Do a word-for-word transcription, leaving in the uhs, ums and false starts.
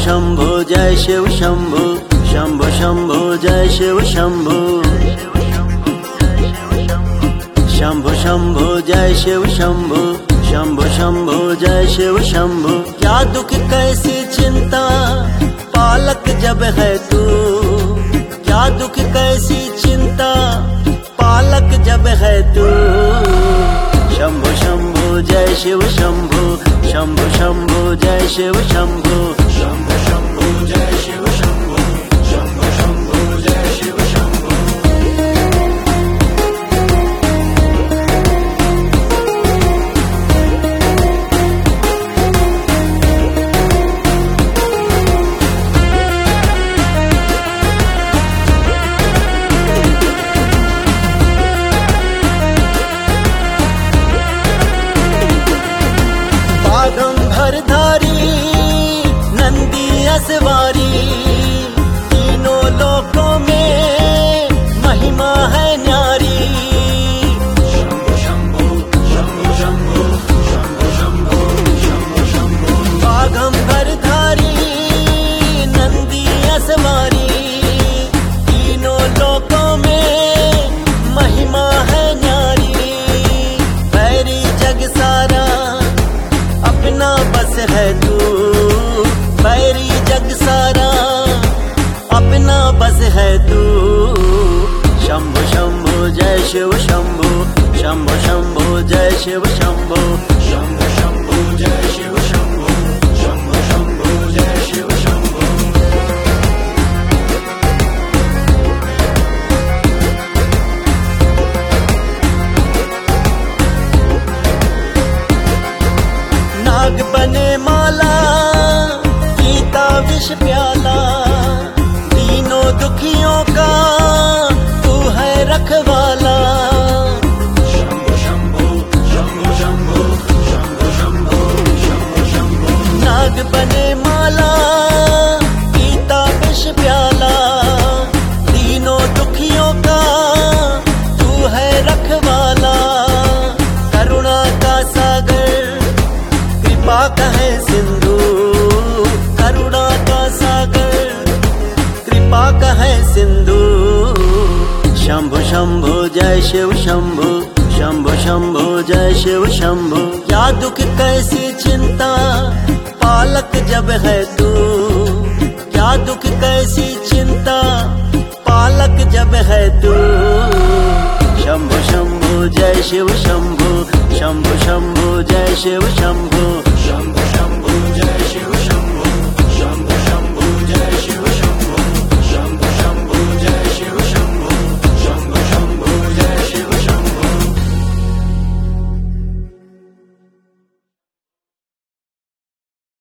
शंभो जय शिव शंभो, शंभो शंभो जय शिव शंभो, शंभो शंभो जय शिव शंभो, शंभो शंभो जय शिव शंभो। क्या दुख कैसी चिंता पालक जब है तू, क्या दुख कैसी चिंता पालक जब है तू। शंभो शंभो जय शिव शंभो, शंभो शंभो जय शिव शंभो, शंभो शंभो जय शिव शंभो, शंभो शंभो जय शिव शंभो। धारी नंदी असवारी, तीनों लोकों में महिमा है न्यारी। शंभो शंभो शंभो शंभो शंभो शंभो शंभो शंभो। बाघंबर धारी नंदी असवारी, तीनों लोकों में महिमा है न्यारी। बैरी जग सारा अपना बस है तू, बैरी जग सारा अपना बस है तू। शंभो शंभो जय शिव शंभो, शंभो शंभो जय शिव शंभो, शंभो शंभो जय शिव शंभो, शंभो शंभो जय शिव शंभो। नाग बने माला गीता विष प्याला, तीनों दुखियों का तू है रखवाला। शंभो शंभो शंभो शंभो शंभो शंभो शंभो शंभो। नाग बने माला गीता विष प्याला, तीनों दुखियों का तू है रखवाला। करुणा का सागर कृपा का है सिंधु, करुणा का सागर कृपा का है सिंधु। शंभो शंभो जय शिव शंभो, शंभो शंभो जय शिव शंभो। क्या दुख कैसी चिंता पालक जब है तू, क्या दुख कैसी चिंता पालक जब है तू। शंभो शंभो जय शिव शंभो, शंभो शंभो जय शिव शंभो, शंभो शंभो